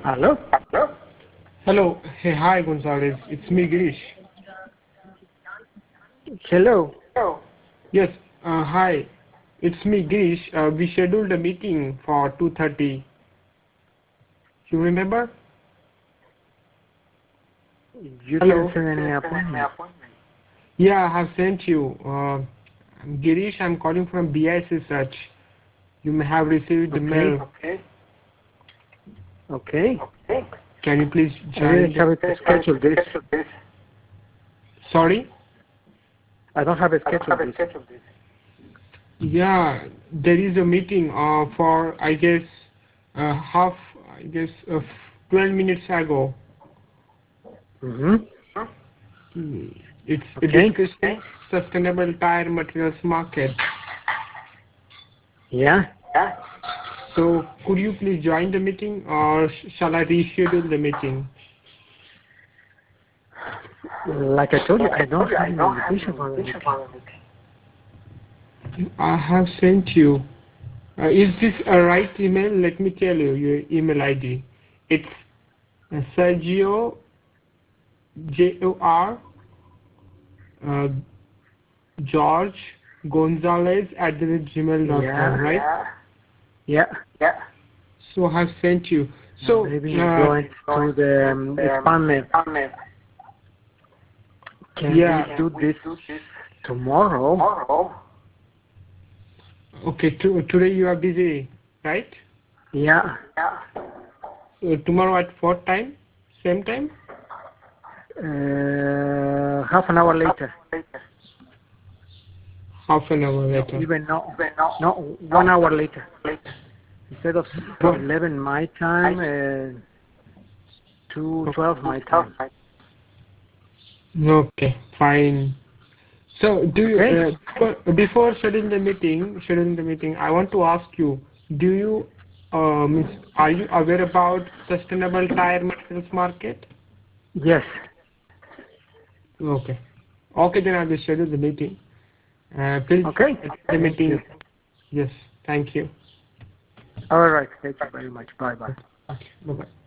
Hello? Hello. Hey, hi, Gonzalez. It's me, Girish. Hello? Yes. Hi. It's me, Girish. We scheduled a meeting for 2:30. You remember? You Hello. can send an appointment. Yeah, I have sent you. Girish, I'm calling from BIS Research. You may have received the Okay. mail. Okay. Can you please I join? didn't have it scheduled this. Sorry? I don't have it scheduled this. Yeah, there is a meeting for, I guess, 12 minutes ago. Mm-hmm. It's Okay. discussing sustainable tire materials market. Yeah. So could you please join the meeting, or shall I reschedule the meeting? Like I told you, I don't have an invitation for the meeting. I have sent you. Is this a right email? Let me tell you your email ID. It's Sergio Jor George Gonzalez @gmail.com, right? Yeah. So I have sent you. So Maybe you going to the spam mail. Can yeah. we do this tomorrow? Okay. Today you are busy, right? Yeah. Tomorrow at what time? Same time? Half an hour later. Half an hour later. Even no, 1 hour later. Instead of 11 my time, 2:12 my time. Okay, fine. So do you Okay? before scheduling the meeting, I want to ask you: do you are you aware about sustainable tire materials market? Yes. Okay. Okay, then I will schedule the meeting. Please Okay. attend the Thank you. meeting. Yes. Thank you. All right. Thank you very much. Bye bye. Okay. Bye bye.